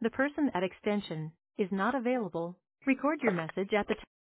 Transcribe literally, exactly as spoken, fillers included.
The person at extension is not available. Record your message at the